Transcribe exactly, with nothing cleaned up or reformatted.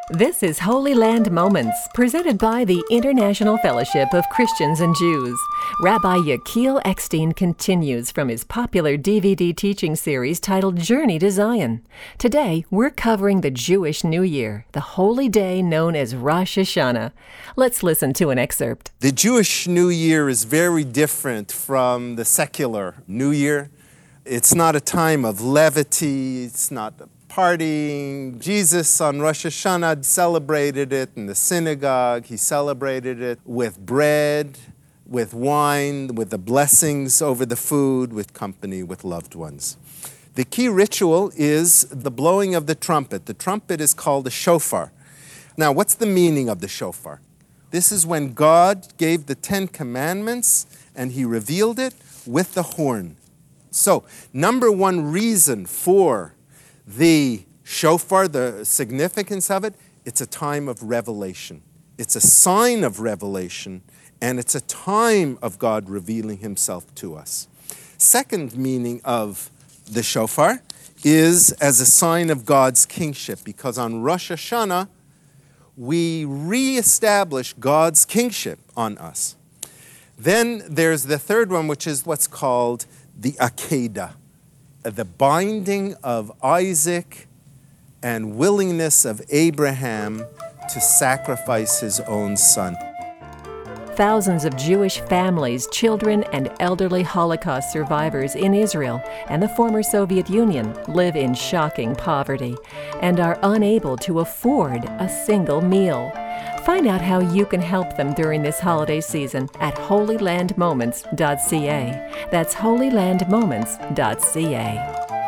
This is Holy Land Moments, presented by the International Fellowship of Christians and Jews. Rabbi Yechiel Eckstein continues from his popular D V D teaching series titled Journey to Zion. Today, we're covering the Jewish New Year, the holy day known as Rosh Hashanah. Let's listen to an excerpt. The Jewish New Year is very different from the secular New Year. It's not a time of levity, it's not partying. Jesus on Rosh Hashanah celebrated it in the synagogue. He celebrated it with bread, with wine, with the blessings over the food, with company, with loved ones. The key ritual is the blowing of the trumpet. The trumpet is called a shofar. Now, what's the meaning of the shofar? This is when God gave the Ten Commandments and he revealed it with the horn. So, number one reason for the shofar, the significance of it, it's a time of revelation. It's a sign of revelation, and it's a time of God revealing himself to us. Second meaning of the shofar is as a sign of God's kingship, because on Rosh Hashanah, we reestablish God's kingship on us. Then there's the third one, which is what's called the Akedah, the binding of Isaac and willingness of Abraham to sacrifice his own son. Thousands of Jewish families, children, and elderly Holocaust survivors in Israel and the former Soviet Union live in shocking poverty and are unable to afford a single meal. Find out how you can help them during this holiday season at holy land moments dot c a. That's holy land moments dot c a.